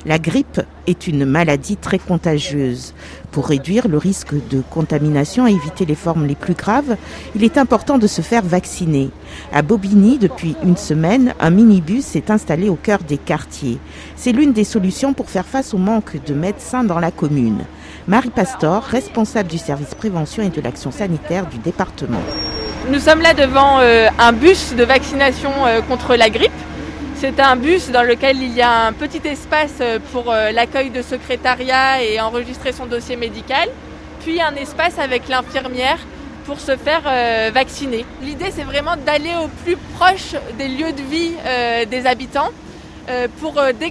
La grippe est une maladie très contagieuse. Pour réduire le risque de contamination et éviter les formes les plus graves, il est important de se faire vacciner. À Bobigny, depuis une semaine, un minibus est installé au cœur des quartiers. C'est l'une des solutions pour faire face au manque de médecins dans la commune. Marie Pastor, responsable du service prévention et de l'action sanitaire du département. Nous sommes là devant un bus de vaccination contre la grippe. C'est un bus dans lequel il y a un petit espace pour l'accueil de secrétariat et enregistrer son dossier médical, puis un espace avec l'infirmière pour se faire vacciner. L'idée, c'est vraiment d'aller au plus proche des lieux de vie des habitants pour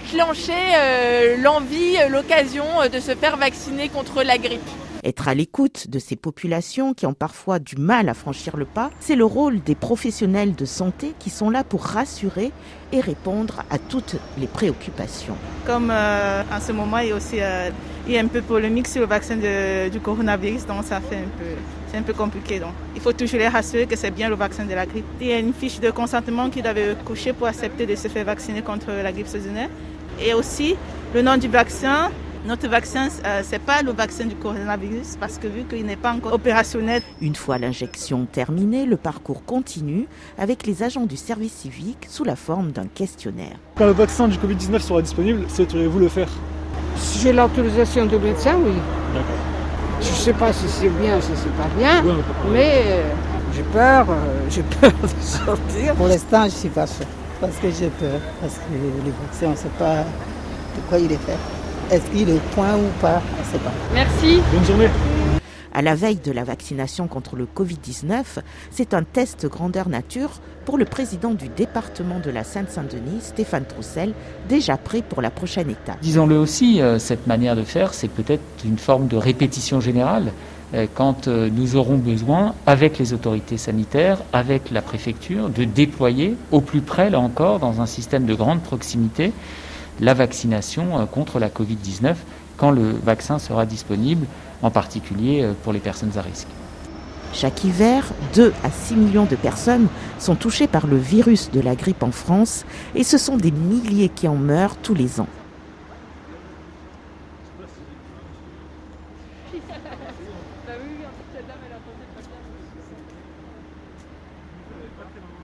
déclencher l'envie, l'occasion de se faire vacciner contre la grippe. Être à l'écoute de ces populations qui ont parfois du mal à franchir le pas, c'est le rôle des professionnels de santé qui sont là pour rassurer et répondre à toutes les préoccupations. Comme en ce moment, il y a un peu polémique sur le vaccin du coronavirus, donc c'est un peu compliqué. Donc. Il faut toujours les rassurer que c'est bien le vaccin de la grippe. Il y a une fiche de consentement qu'ils doivent coucher pour accepter de se faire vacciner contre la grippe saisonnière. Et aussi, le nom du vaccin. Notre vaccin, ce n'est pas le vaccin du coronavirus parce que vu qu'il n'est pas encore opérationnel. Une fois l'injection terminée, le parcours continue avec les agents du service civique sous la forme d'un questionnaire. Quand le vaccin du Covid-19 sera disponible, souhaiteriez-vous le faire? Si j'ai l'autorisation du médecin, oui. D'accord. Je ne sais pas si c'est bien, si c'est pas bien, mais j'ai peur de sortir. Pour l'instant, je ne suis pas sûre parce que j'ai peur. Parce que le vaccin, on ne sait pas de quoi il est fait. Est-ce qu'il est point ou pas? On ne sait pas. Merci. Bonne journée. À la veille de la vaccination contre le Covid-19, c'est un test grandeur nature pour le président du département de la Seine-Saint-Denis, Stéphane Troussel, déjà prêt pour la prochaine étape. Disons-le aussi, cette manière de faire, c'est peut-être une forme de répétition générale quand nous aurons besoin, avec les autorités sanitaires, avec la préfecture, de déployer au plus près, là encore, dans un système de grande proximité, la vaccination contre la Covid-19 quand le vaccin sera disponible, en particulier pour les personnes à risque. Chaque hiver, 2 à 6 millions de personnes sont touchées par le virus de la grippe en France et ce sont des milliers qui en meurent tous les ans.